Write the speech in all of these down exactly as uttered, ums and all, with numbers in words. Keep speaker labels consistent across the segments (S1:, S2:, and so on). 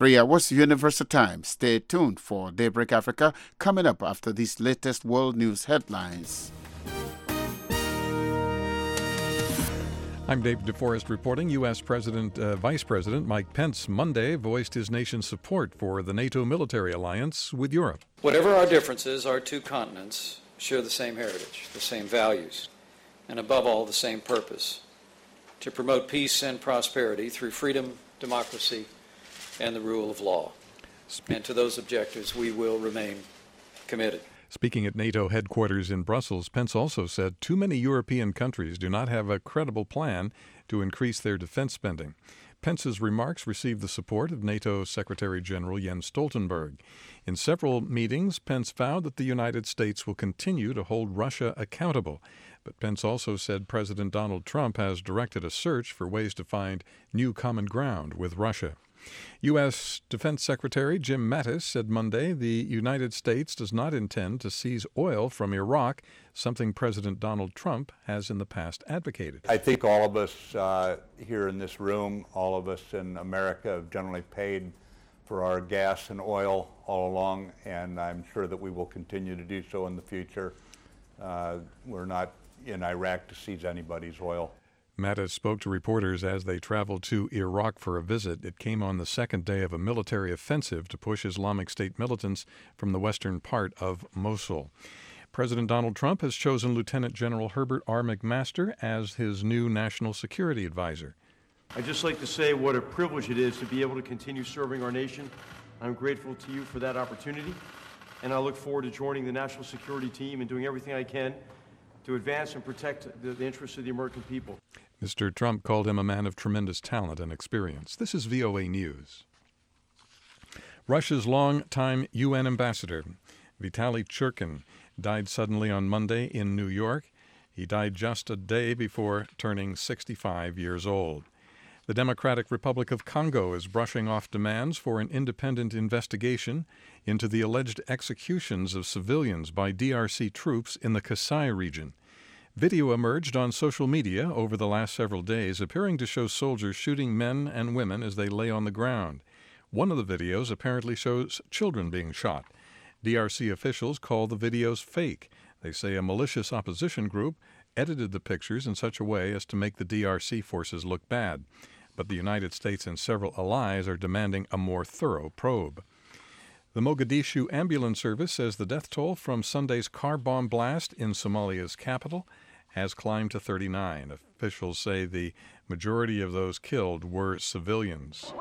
S1: Three hours Universal Time. Stay tuned for Daybreak Africa coming up after these latest world news headlines.
S2: I'm Dave DeForest reporting. U S. President, uh, Vice President Mike Pence Monday voiced his nation's support for the NATO military alliance with Europe.
S3: Whatever our differences, our two continents share the same heritage, the same values, and above all, the same purpose: to promote peace and prosperity through freedom, democracy, and the rule of law. And to those objectives, we will remain committed.
S2: Speaking at NATO headquarters in Brussels, Pence also said too many European countries do not have a credible plan to increase their defense spending. Pence's remarks received the support of NATO Secretary General Jens Stoltenberg. In several meetings, Pence vowed that the United States will continue to hold Russia accountable. But Pence also said President Donald Trump has directed a search for ways to find new common ground with Russia. U S. Defense Secretary Jim Mattis said Monday the United States does not intend to seize oil from Iraq, something President Donald Trump has in the past advocated.
S4: I think all of us uh, here in this room, all of us in America have generally paid for our gas and oil all along, and I'm sure that we will continue to do so in the future. Uh, we're not in Iraq to seize anybody's oil.
S2: Mattis spoke to reporters as they traveled to Iraq for a visit. It came on the second day of a military offensive to push Islamic State militants from the western part of Mosul. President Donald Trump has chosen Lieutenant General Herbert R. McMaster as his new national security advisor.
S5: I'd just like to say what a privilege it is to be able to continue serving our nation. I'm grateful to you for that opportunity, and I look forward to joining the national security team and doing everything I can to advance and protect the, the interests of the American people.
S2: Mister Trump called him a man of tremendous talent and experience. This is V O A News. Russia's longtime U N ambassador, Vitaly Churkin, died suddenly on Monday in New York. He died just a day before turning sixty-five years old. The Democratic Republic of Congo is brushing off demands for an independent investigation into the alleged executions of civilians by D R C troops in the Kasai region. Video emerged on social media over the last several days, appearing to show soldiers shooting men and women as they lay on the ground. One of the videos apparently shows children being shot. D R C officials call the videos fake. They say a malicious opposition group edited the pictures in such a way as to make the D R C forces look bad. But the United States and several allies are demanding a more thorough probe. The Mogadishu Ambulance Service says the death toll from Sunday's car bomb blast in Somalia's capital has climbed to thirty-nine. Officials say the majority of those killed were civilians.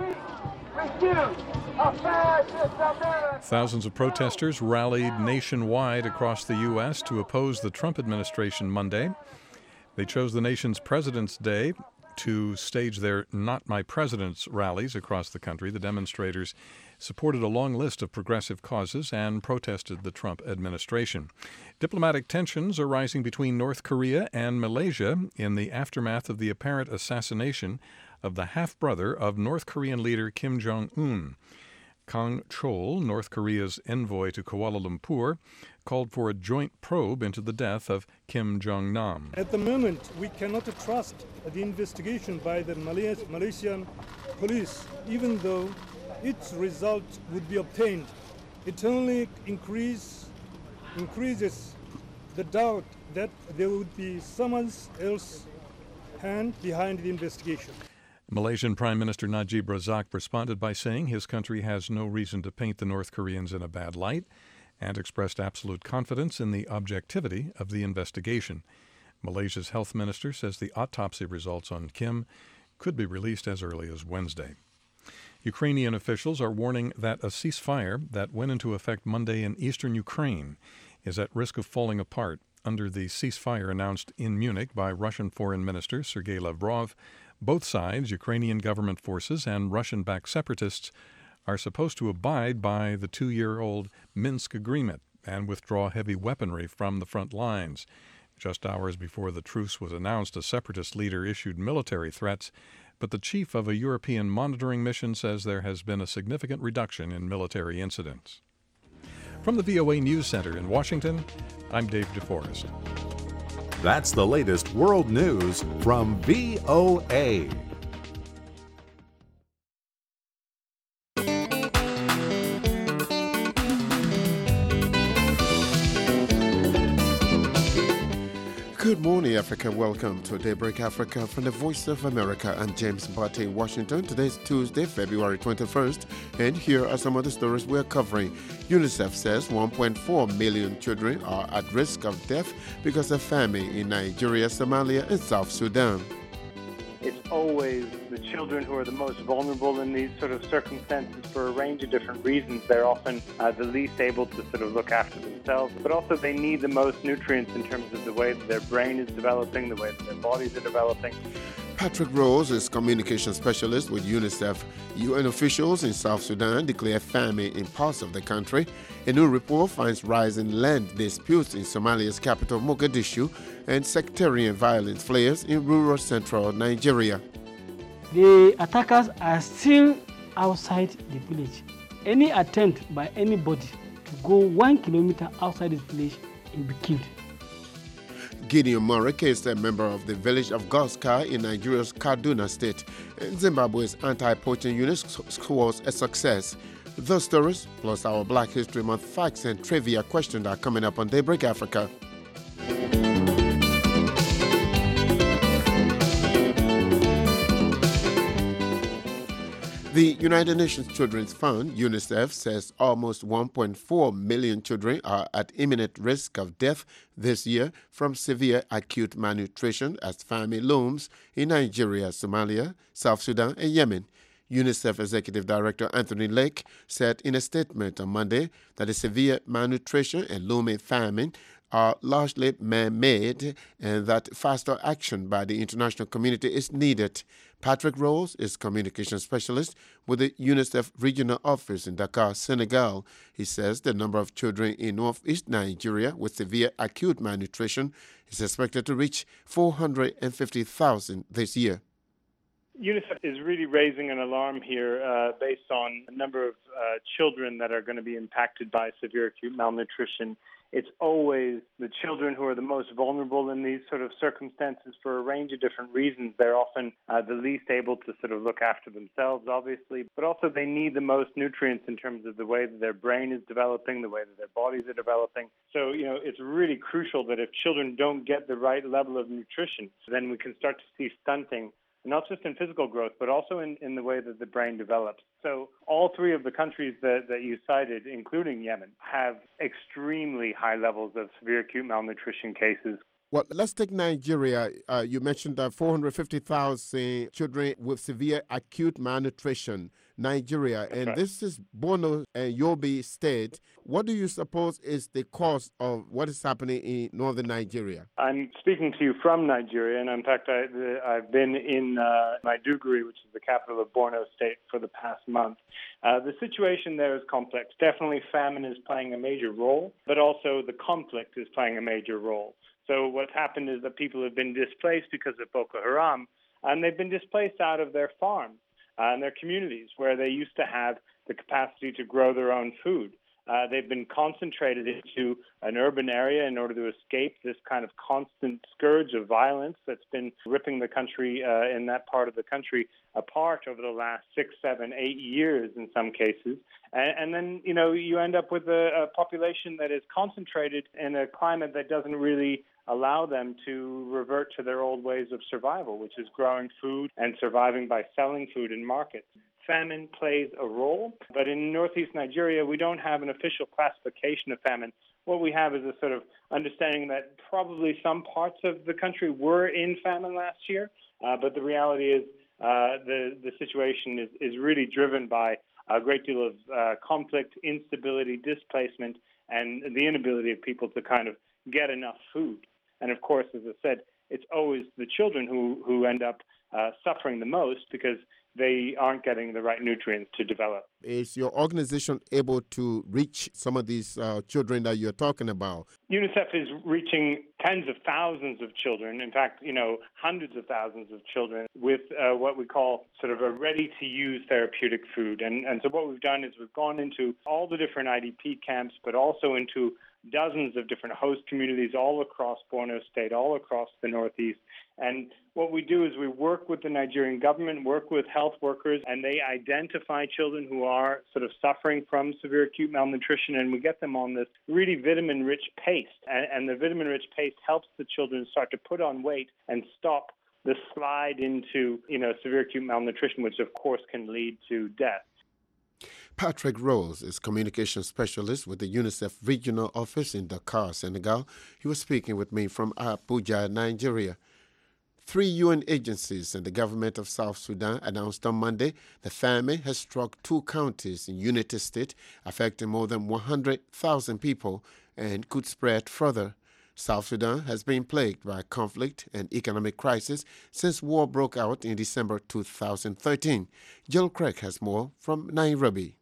S2: Thousands of protesters rallied nationwide across the U S to oppose the Trump administration Monday. They chose the nation's President's Day to stage their Not My President's rallies across the country. The demonstrators supported a long list of progressive causes and protested the Trump administration. Diplomatic tensions are rising between North Korea and Malaysia in the aftermath of the apparent assassination of the half-brother of North Korean leader Kim Jong-un. Kang Chol, North Korea's envoy to Kuala Lumpur, called for a joint probe into the death of Kim Jong-nam.
S6: At the moment, we cannot trust the investigation by the Malaysian police, even though its result would be obtained. It only increase, increases the doubt that there would be someone else's hand behind the investigation.
S2: Malaysian Prime Minister Najib Razak responded by saying his country has no reason to paint the North Koreans in a bad light and expressed absolute confidence in the objectivity of the investigation. Malaysia's health minister says the autopsy results on Kim could be released as early as Wednesday. Ukrainian officials are warning that a ceasefire that went into effect Monday in eastern Ukraine is at risk of falling apart under the ceasefire announced in Munich by Russian Foreign Minister Sergei Lavrov. Both sides, Ukrainian government forces and Russian-backed separatists, are supposed to abide by the two-year-old Minsk agreement and withdraw heavy weaponry from the front lines. Just hours before the truce was announced, a separatist leader issued military threats, but the chief of a European monitoring mission says there has been a significant reduction in military incidents. From the V O A News Center in Washington, I'm Dave DeForest.
S7: That's the latest world news from V O A.
S1: Good morning, Africa. Welcome to Daybreak Africa from the Voice of America. I'm James Mbate in Washington. Today's Tuesday, February twenty-first, and here are some of the stories we're covering. UNICEF says one point four million children are at risk of death because of famine in Nigeria, Somalia, and South Sudan.
S8: It's always the children who are the most vulnerable in these sort of circumstances for a range of different reasons. They're often uh, the least able to sort of look after themselves, but also they need the most nutrients in terms of the way that their brain is developing, the way that their bodies are developing.
S1: Patrick Rose is communication specialist with UNICEF. U N officials in South Sudan declare famine in parts of the country. A new report finds rising land disputes in Somalia's capital, Mogadishu, and sectarian violence flares in rural central Nigeria.
S9: The attackers are still outside the village. Any attempt by anybody to go one kilometer outside this village will be killed.
S1: Gideon Murray is a member of the village of Goska in Nigeria's Kaduna state. And Zimbabwe's anti-poaching unit scores a success. Those stories, plus our Black History Month facts and trivia questions are coming up on Daybreak Africa. The United Nations Children's Fund, UNICEF, says almost one point four million children are at imminent risk of death this year from severe acute malnutrition as famine looms in Nigeria, Somalia, South Sudan, and Yemen. UNICEF Executive Director Anthony Lake said in a statement on Monday that the severe malnutrition and looming famine are largely man-made and that faster action by the international community is needed. Patrick Rose is communication specialist with the UNICEF regional office in Dakar, Senegal. He says the number of children in northeast Nigeria with severe acute malnutrition is expected to reach four hundred fifty thousand this year.
S8: UNICEF is really raising an alarm here uh, based on a number of uh, children that are going to be impacted by severe acute malnutrition. It's always the children who are the most vulnerable in these sort of circumstances for a range of different reasons. They're often uh, the least able to sort of look after themselves, obviously, but also they need the most nutrients in terms of the way that their brain is developing, the way that their bodies are developing. So, you know, it's really crucial that if children don't get the right level of nutrition, then we can start to see stunting, not just in physical growth, but also in, in the way that the brain develops. So all three of the countries that, that you cited, including Yemen, have extremely high levels of severe acute malnutrition cases.
S1: Well, let's take Nigeria. Uh, you mentioned that four hundred fifty thousand children with severe acute malnutrition. Nigeria, and
S8: right.
S1: This is Borno and Yobe State. What do you suppose is the cause of what is happening in northern Nigeria?
S8: I'm speaking to you from Nigeria, and in fact, I, the, I've been in uh, Maiduguri, which is the capital of Borno State, for the past month. Uh, the situation there is complex. Definitely famine is playing a major role, but also the conflict is playing a major role. So what's happened is that people have been displaced because of Boko Haram, and they've been displaced out of their farms uh, and their communities where they used to have the capacity to grow their own food. Uh, they've been concentrated into an urban area in order to escape this kind of constant scourge of violence that's been ripping the country uh, in that part of the country apart over the last six, seven, eight years in some cases. And, and then, you know, you end up with a, a population that is concentrated in a climate that doesn't really allow them to revert to their old ways of survival, which is growing food and surviving by selling food in markets. Famine plays a role, but in northeast Nigeria, we don't have an official classification of famine. What we have is a sort of understanding that probably some parts of the country were in famine last year, uh, but the reality is uh, the, the situation is, is really driven by a great deal of uh, conflict, instability, displacement, and the inability of people to kind of get enough food. And of course, as I said, it's always the children who, who end up uh, suffering the most because they aren't getting the right nutrients to develop.
S1: Is your organization able to reach some of these uh, children that you're talking about?
S8: UNICEF is reaching tens of thousands of children, in fact, you know, hundreds of thousands of children with uh, what we call sort of a ready-to-use therapeutic food. And, and so what we've done is we've gone into all the different I D P camps, but also into dozens of different host communities all across Borno State, all across the Northeast. And what we do is we work with the Nigerian government, work with health workers, and they identify children who are sort of suffering from severe acute malnutrition, and we get them on this really vitamin-rich paste. And, and the vitamin-rich paste helps the children start to put on weight and stop the slide into, you know, severe acute malnutrition, which of course can lead to death.
S1: Patrick Rose is communication specialist with the UNICEF regional office in Dakar, Senegal. He was speaking with me from Abuja, Nigeria. Three U N agencies and the government of South Sudan announced on Monday the famine has struck two counties in Unity State, affecting more than one hundred thousand people and could spread further. South Sudan has been plagued by conflict and economic crisis since war broke out in December two thousand thirteen. Jill Craig has more from Nairobi.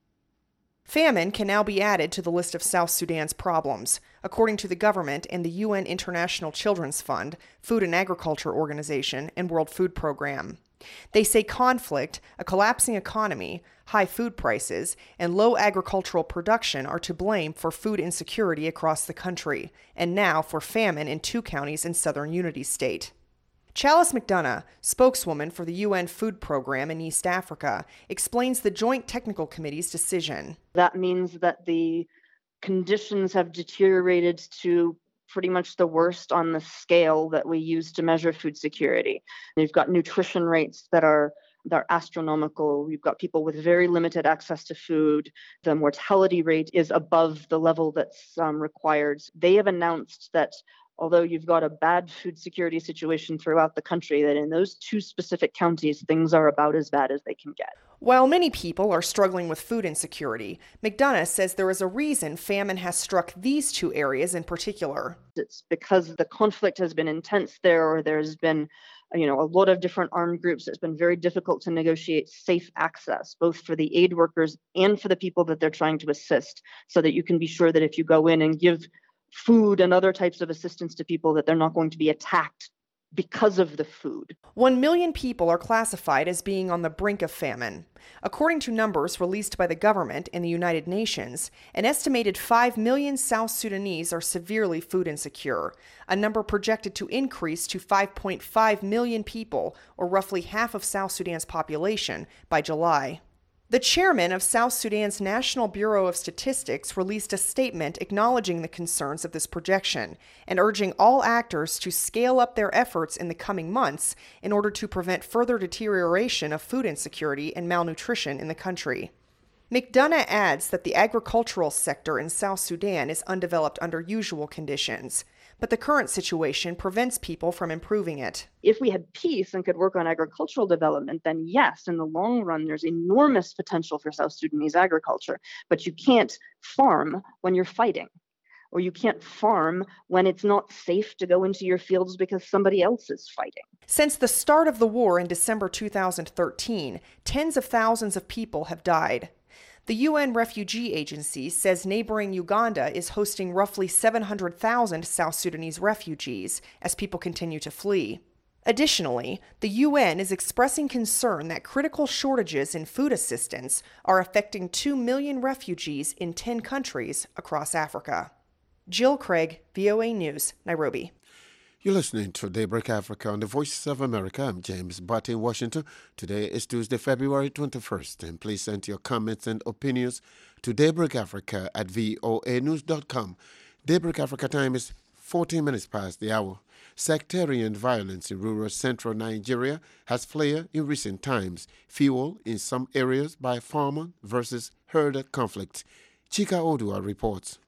S10: Famine can now be added to the list of South Sudan's problems, according to the government and the U N International Children's Fund, Food and Agriculture Organization, and World Food Program. They say conflict, a collapsing economy, high food prices, and low agricultural production are to blame for food insecurity across the country, and now for famine in two counties in southern Unity State. Chalice McDonough, spokeswoman for the U N Food Program in East Africa, explains the Joint Technical Committee's decision.
S11: That means that the conditions have deteriorated to pretty much the worst on the scale that we use to measure food security. You've got nutrition rates that are that are astronomical. You've got people with very limited access to food. The mortality rate is above the level that's um, required. They have announced that although you've got a bad food security situation throughout the country, that in those two specific counties, things are about as bad as they can get.
S10: While many people are struggling with food insecurity, McDonough says there is a reason famine has struck these two areas in particular.
S11: It's because the conflict has been intense there, or there's been you know, a lot of different armed groups. It's been very difficult to negotiate safe access, both for the aid workers and for the people that they're trying to assist, so that you can be sure that if you go in and give food and other types of assistance to people, that they're not going to be attacked because of the food.
S10: One million people are classified as being on the brink of famine. According to numbers released by the government and the United Nations, an estimated five million South Sudanese are severely food insecure, a number projected to increase to five point five million people, or roughly half of South Sudan's population, by July. The chairman of South Sudan's National Bureau of Statistics released a statement acknowledging the concerns of this projection and urging all actors to scale up their efforts in the coming months in order to prevent further deterioration of food insecurity and malnutrition in the country. McDonough adds that the agricultural sector in South Sudan is undeveloped under usual conditions, but the current situation prevents people from improving it.
S11: If we had peace and could work on agricultural development, then yes, in the long run, there's enormous potential for South Sudanese agriculture. But you can't farm when you're fighting, or you can't farm when it's not safe to go into your fields because somebody else is fighting.
S10: Since the start of the war in December two thousand thirteen, tens of thousands of people have died. The U N Refugee Agency says neighboring Uganda is hosting roughly seven hundred thousand South Sudanese refugees as people continue to flee. Additionally, the U N is expressing concern that critical shortages in food assistance are affecting two million refugees in ten countries across Africa. Jill Craig, V O A News, Nairobi.
S1: You're listening to Daybreak Africa on the Voices of America. I'm James Butt in Washington. Today is Tuesday, February twenty-first, and please send your comments and opinions to daybreakafrica at voa news dot com. Daybreak Africa time is fourteen minutes past the hour. Sectarian violence in rural central Nigeria has flared in recent times, fueled in some areas by farmer versus herder conflict. Chika Odua reports.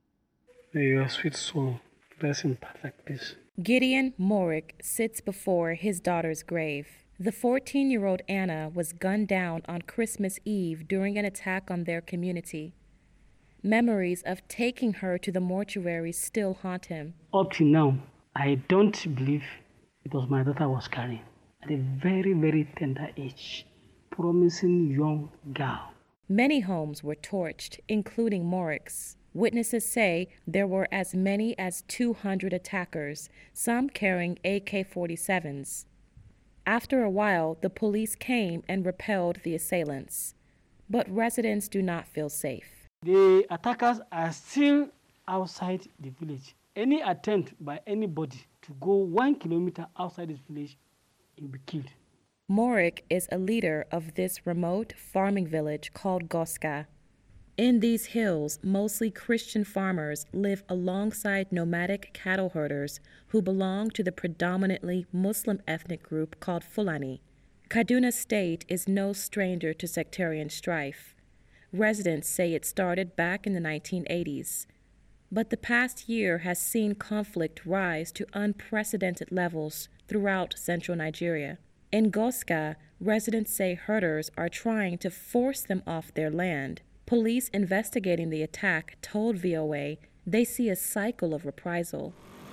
S9: Your sweet soul, rest in perfect peace.
S12: Gideon Morick sits before his daughter's grave. The fourteen-year-old Anna was gunned down on Christmas Eve during an attack on their community. Memories of taking her to the mortuary still haunt him.
S9: Up to now, I don't believe it was my daughter was carrying at a very, very tender age. Promising young girl.
S12: Many homes were torched, including Morick's. Witnesses say there were as many as two hundred attackers, some carrying A K forty-sevens. After a while, the police came and repelled the assailants. But residents do not feel safe.
S9: The attackers are still outside the village. Any attempt by anybody to go one kilometer outside this village, you'll be killed.
S12: Morik is a leader of this remote farming village called Goska. In these hills, mostly Christian farmers live alongside nomadic cattle herders who belong to the predominantly Muslim ethnic group called Fulani. Kaduna State is no stranger to sectarian strife. Residents say it started back in the nineteen eighties. But the past year has seen conflict rise to unprecedented levels throughout central Nigeria. In Goska, residents say herders are trying to force them off their land. Police investigating the attack told V O A they see a cycle of reprisal.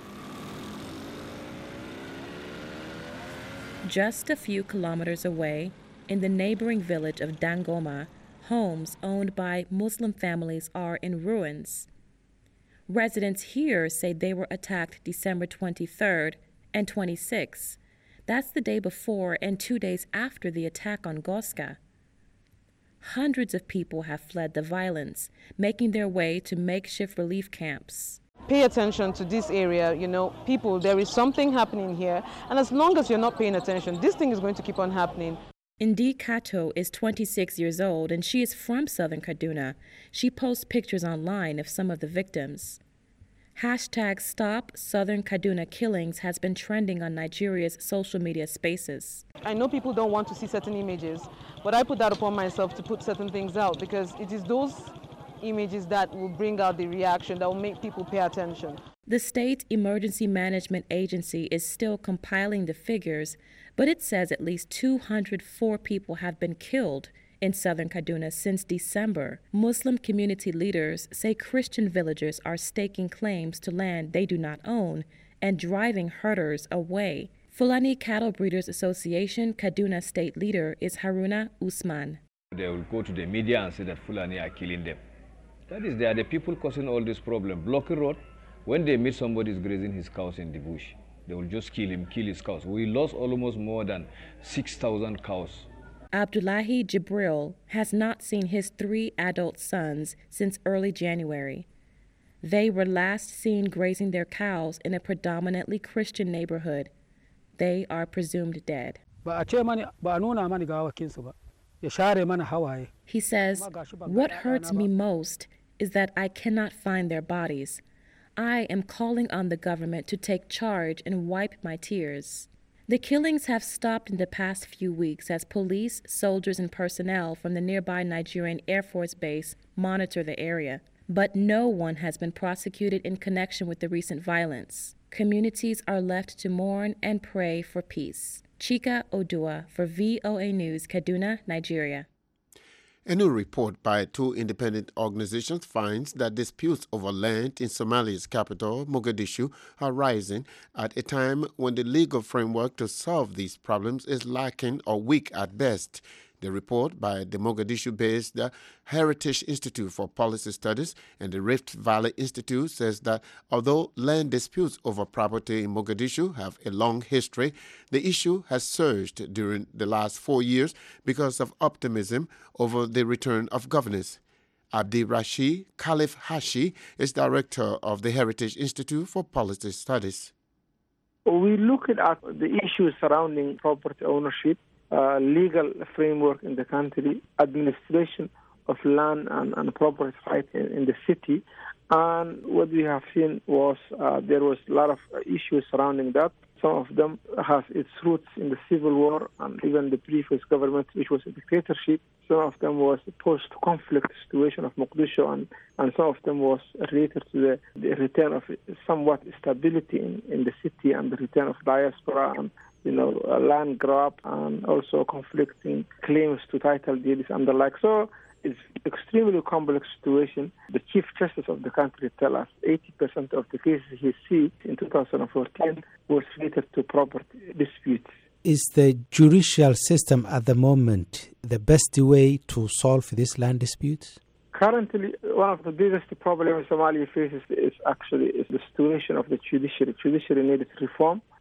S12: Just a few kilometers away, in the neighboring village of Dangoma, homes owned by Muslim families are in ruins. Residents here say they were attacked December twenty-third and twenty-sixth. That's the day before and two days after the attack on Goska. Hundreds of people have fled the violence, making their way to makeshift relief camps.
S13: Pay attention to this area, you know, people, there is something happening here, and as long as you're not paying attention, this thing is going to keep on happening.
S12: Indi Kato is twenty-six years old and she is from southern Kaduna. She posts pictures online of some of the victims. Hashtag Stop Southern Kaduna Killings has been trending on Nigeria's social media spaces.
S13: I know people don't want to see certain images, but I put that upon myself to put certain things out because it is those images that will bring out the reaction, that will make people pay attention.
S12: The State Emergency Management Agency is still compiling the figures, but it says at least two hundred four people have been killed in southern Kaduna since December. Muslim community leaders say Christian villagers are staking claims to land they do not own and driving herders away. Fulani Cattle Breeders Association Kaduna State leader is Haruna Usman.
S14: They will go to the media and say that Fulani are killing them. That is, they are the people causing all this problem. Blocking road, when they meet somebody is grazing his cows in the bush, they will just kill him, kill his cows. We lost almost more than six thousand cows.
S12: Abdullahi Jibril has not seen his three adult sons since early January. They were last seen grazing their cows in a predominantly Christian neighborhood. They are presumed dead. He says, "What hurts me most is that I cannot find their bodies. I am calling on the government to take charge and wipe my tears." The killings have stopped in the past few weeks as police, soldiers, and personnel from the nearby Nigerian Air Force Base monitor the area. But no one has been prosecuted in connection with the recent violence. Communities are left to mourn and pray for peace. Chika Odua for V O A News, Kaduna, Nigeria.
S1: A new report by two independent organizations finds that disputes over land in Somalia's capital, Mogadishu, are rising at a time when the legal framework to solve these problems is lacking or weak at best. The report by the Mogadishu-based Heritage Institute for Policy Studies and the Rift Valley Institute says that although land disputes over property in Mogadishu have a long history, the issue has surged during the last four years because of optimism over the return of governance. Abdi Rashid Khalif Hashi is director of the Heritage Institute for Policy Studies.
S15: We look at the issues surrounding property ownership, Uh, legal framework in the country, administration of land and, and property right in, in the city. And what we have seen was uh, there was a lot of issues surrounding that. Some of them have its roots in the civil war and even the previous government, which was a dictatorship. Some of them was post-conflict situation of Mogadishu, and, and some of them was related to the, the return of somewhat stability in, in the city and the return of diaspora and you know, land grab and also conflicting claims to title deeds and the like. So it's extremely complex situation. The Chief Justice of the country tell us eighty percent of the cases he sees in two thousand fourteen were related to property disputes.
S16: Is the judicial system at the moment the best way to solve these land disputes?
S15: Currently, one of the biggest problems Somalia faces is actually is the situation of the judiciary. Judiciary needs reform.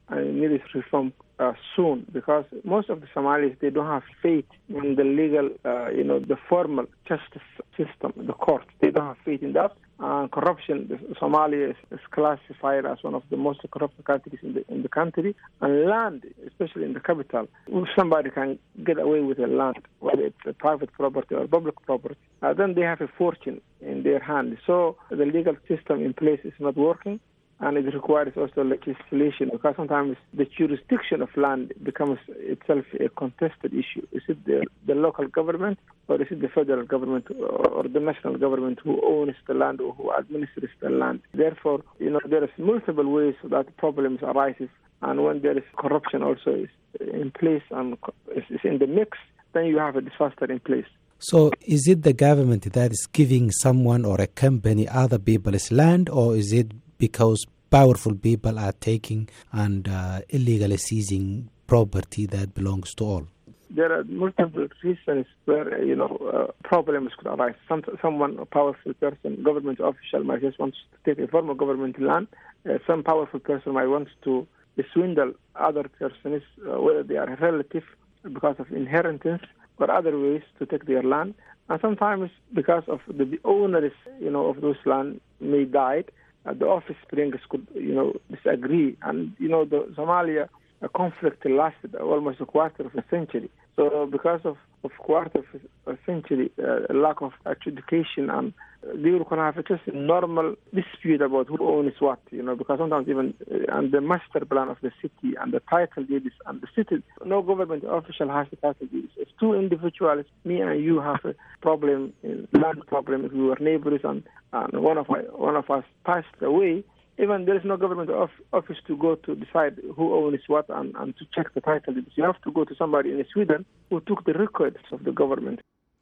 S15: and it needs reform uh, soon, because most of the Somalis, they don't have faith in the legal, uh, you know, the formal justice system, the courts. They don't have faith in that. Uh, corruption, the, Somalia is, is classified as one of the most corrupt countries in the in the country. And land, especially in the capital, if somebody can get away with a land, whether it's a private property or public property, uh, then they have a fortune in their hand. So the legal system in place is not working, and it requires also legislation, because sometimes the jurisdiction of land becomes itself a contested issue. Is it the, the local government, or is it the federal government or, or the national government who owns the land or who administers the land? Therefore, you know, there is multiple ways that problems arises, and when there is corruption also is in place and is in the mix, then you have a disaster in place.
S16: So is it the government that is giving someone or a company other people's land, or is it because powerful people are taking and uh, illegally seizing property that belongs to all?
S15: There are multiple reasons where, you know, uh, problems could arise. Some, someone, a powerful person, government official might just want to take a former government land. Uh, some powerful person might want to swindle other persons, uh, whether they are a relative because of inheritance or other ways to take their land. And sometimes because of the owners, you know, of those land may die, uh, the offsprings could, you know, disagree. And, you know, the Somalia a conflict lasted almost a quarter of a century. So because of, of quarter of a century, uh, lack of education, and uh, they were going to have just a normal dispute about who owns what, you know, because sometimes even uh, and the master plan of the city and the title deeds and the city, no government official has the title deeds. If two individuals, me and you, have a problem, land problem, if we were neighbors and, and one of one of us passed away, even there is no government of, office to go to decide who owns what and, and to check the title. You have to go to somebody in Sweden who took the records of the government.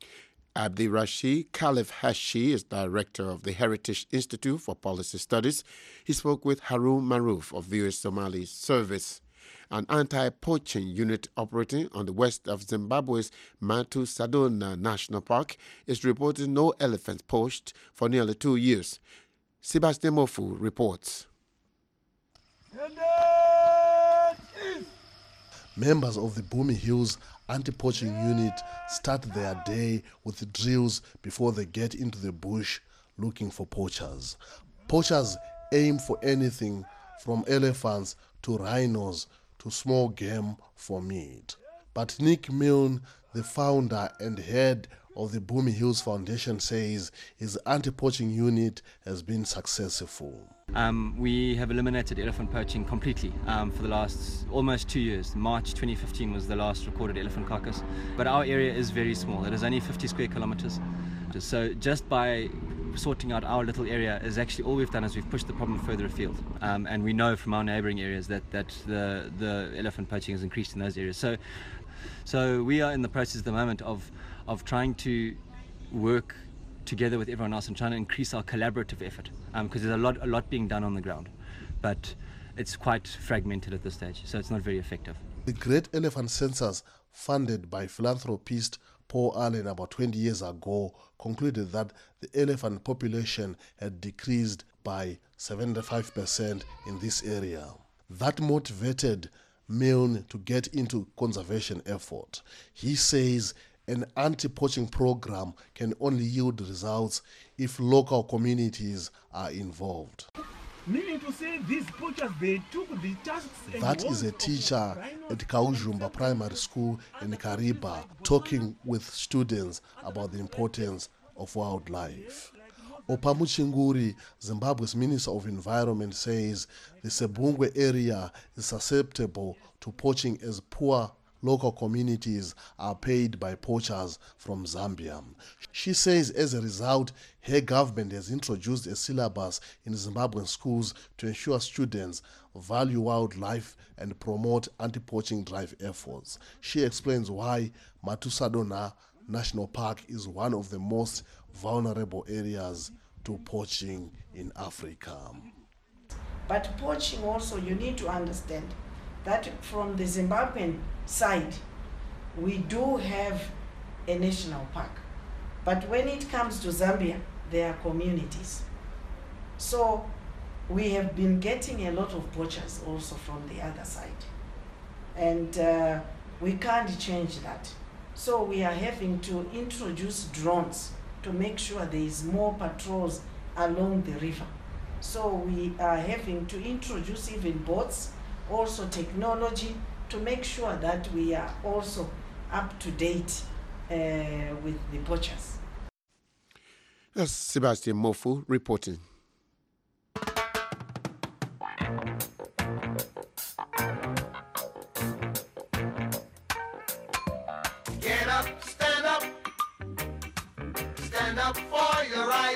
S1: Abdi Rashid Khalif Hashi is director of the Heritage Institute for Policy Studies. He spoke with Harun Maruf of V O A Somali Service. An anti-poaching unit operating on the west of Zimbabwe's Matu Sadona National Park is reporting no elephants poached for nearly two years. Sebastian Mofu reports.
S17: Members of the Bumi Hills anti-poaching unit start their day with drills before they get into the bush looking for poachers. Poachers aim for anything from elephants to rhinos to small game for meat. But Nick Milne, the founder and head of the Bumi Hills Foundation, says his anti-poaching unit has been successful.
S18: Um, we have eliminated elephant poaching completely um, for the last almost two years. March twenty fifteen was the last recorded elephant carcass. But our area is very small. It is only fifty square kilometers. So just by sorting out our little area is actually all we've done is we've pushed the problem further afield. Um, and we know from our neighboring areas that, that the, the elephant poaching has increased in those areas. So, so we are in the process at the moment of of trying to work together with everyone else and trying to increase our collaborative effort, because um, there's a lot a lot being done on the ground, but it's quite fragmented at this stage, so it's not very effective.
S17: The Great Elephant Census, funded by philanthropist Paul Allen about twenty years ago, concluded that the elephant population had decreased by seventy-five percent in this area. That motivated Milne to get into conservation effort. He says an anti-poaching program can only yield results if local communities are involved.
S19: Meaning to say these poachers, they took the tusks.
S17: That is a teacher at Kaujumba Primary School in Kariba talking with students about the importance of wildlife. Opamuchinguri, Zimbabwe's Minister of Environment, says the Sebungwe area is susceptible to poaching as poor local communities are paid by poachers from Zambia. She says as a result, her government has introduced a syllabus in Zimbabwean schools to ensure students value wildlife and promote anti-poaching drive efforts. She explains why Matusadona National Park is one of the most vulnerable areas to poaching in Africa.
S20: But poaching also, you need to understand that from the Zimbabwean side, we do have a national park. But when it comes to Zambia, there are communities. So we have been getting a lot of poachers also from the other side. And uh, we can't change that. So we are having to introduce drones to make sure there is more patrols along the river. So we are having to introduce even boats, also technology, to make sure that we are also up to date uh, with the poachers.
S1: That's Sebastian Mofu reporting.
S21: Get up, stand up, stand up for your right.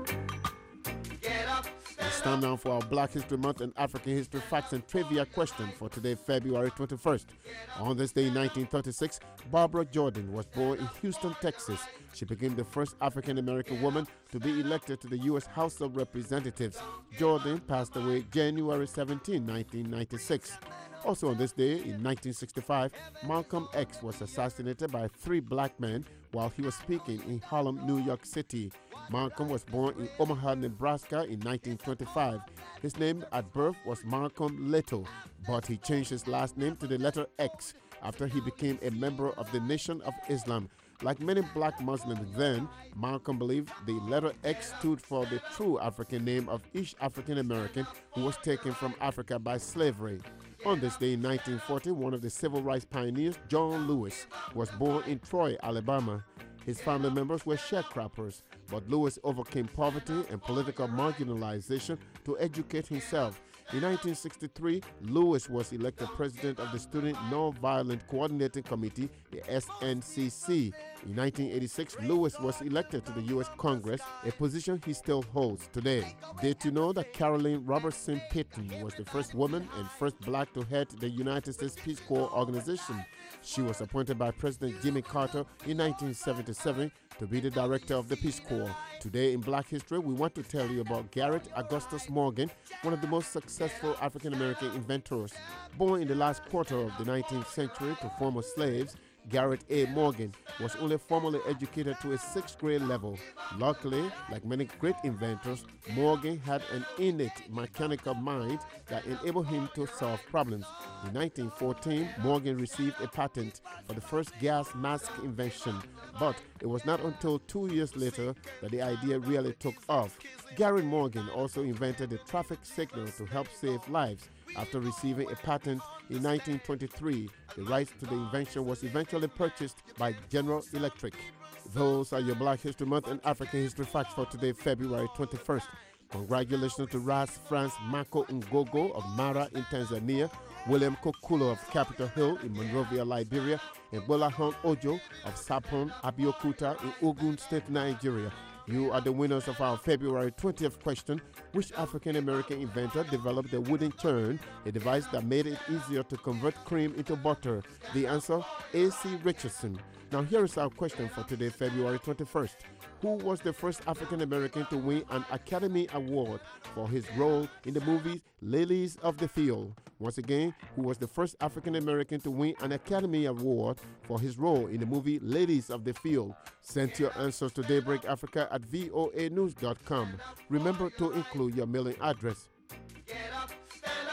S21: Get up, stand
S1: It's time now for our Black History Month and African History Facts and Trivia question for today, February twenty-first. On this day in nineteen thirty-six, Barbara Jordan was born in Houston, Texas. She became the first African-American woman to be elected to the U S House of Representatives. Jordan passed away January seventeenth, nineteen ninety-six. Also on this day in nineteen sixty-five, Malcolm X was assassinated by three black men while he was speaking in Harlem, New York City. Malcolm was born in Omaha, Nebraska in nineteen twenty-five. His name at birth was Malcolm Little, but he changed his last name to the letter X after he became a member of the Nation of Islam. Like many black Muslims then, Malcolm believed the letter X stood for the true African name of each African American who was taken from Africa by slavery. On this day in nineteen forty, one of the civil rights pioneers, John Lewis, was born in Troy, Alabama. His family members were sharecroppers, but Lewis overcame poverty and political marginalization to educate himself. In nineteen sixty-three, Lewis was elected president of the Student Nonviolent Coordinating Committee, the S N C C. In nineteen eighty-six, Lewis was elected to the U S Congress, a position he still holds today. Did you know that Carolyn Robertson Payton was the first woman and first black to head the United States Peace Corps organization? She was appointed by President Jimmy Carter in nineteen seventy-seven to be the director of the Peace Corps. Today in Black History, we want to tell you about Garrett Augustus Morgan, one of the most successful African-American inventors. Born in the last quarter of the nineteenth century to former slaves, Garrett A. Morgan was only formally educated to a sixth grade level. Luckily, like many great inventors, Morgan had an innate mechanical mind that enabled him to solve problems. In nineteen fourteen, Morgan received a patent for the first gas mask invention, but it was not until two years later that the idea really took off. Garrett Morgan also invented the traffic signal to help save lives. After receiving a patent in nineteen twenty-three, the rights to the invention was eventually purchased by General Electric. Those are your Black History Month and African History Facts for today, February twenty-first. Congratulations to Ras France Marco Ngogo of Mara in Tanzania, William Kokulo of Capitol Hill in Monrovia, Liberia, and Bolahon Ojo of Sapon Abiokuta in Ogun State, Nigeria. You are the winners of our February twentieth question. Which African-American inventor developed the wooden churn, a device that made it easier to convert cream into butter? The answer, A C Richardson. Now here is our question for today, February twenty-first. Who was the first African-American to win an Academy Award for his role in the movie Lilies of the Field? Once again, who was the first African-American to win an Academy Award for his role in the movie Ladies of the Field? Send your answers to Daybreak Africa at V O A news dot com. Remember to include your mailing address.
S21: Get up, stand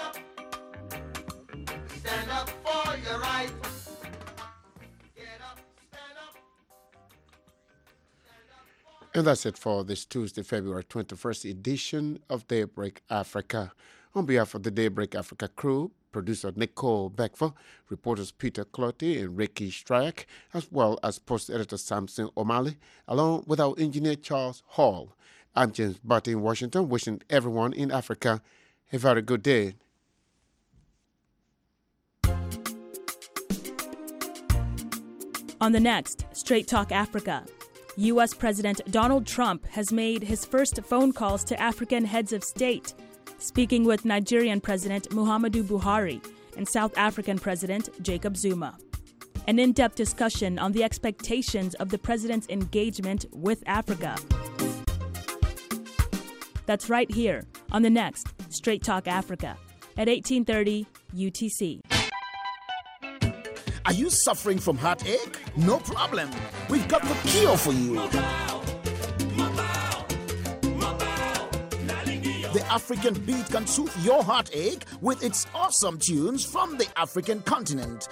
S21: up, stand up for your right.
S1: And that's it for this Tuesday, February twenty-first edition of Daybreak Africa. On behalf of the Daybreak Africa crew, producer Nicole Beckford, reporters Peter Clotty and Ricky Stryak, as well as post editor Samson O'Malley, along with our engineer Charles Hall. I'm James Barty in Washington, wishing everyone in Africa a very good day.
S22: On the next, Straight Talk Africa. U S President Donald Trump has made his first phone calls to African heads of state, speaking with Nigerian President Muhammadu Buhari and South African President Jacob Zuma. An in-depth discussion on the expectations of the president's engagement with Africa. That's right here on the next Straight Talk Africa at eighteen thirty U T C.
S23: Are you suffering from heartache? No problem. We've got the cure for you. The African beat can soothe your heartache with its awesome tunes from the African continent.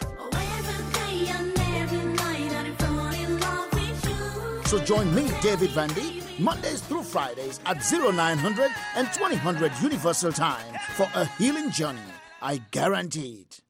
S23: So join me, David Vandy, Mondays through Fridays at oh nine hundred and twenty hundred Universal Time for a healing journey. I guarantee it.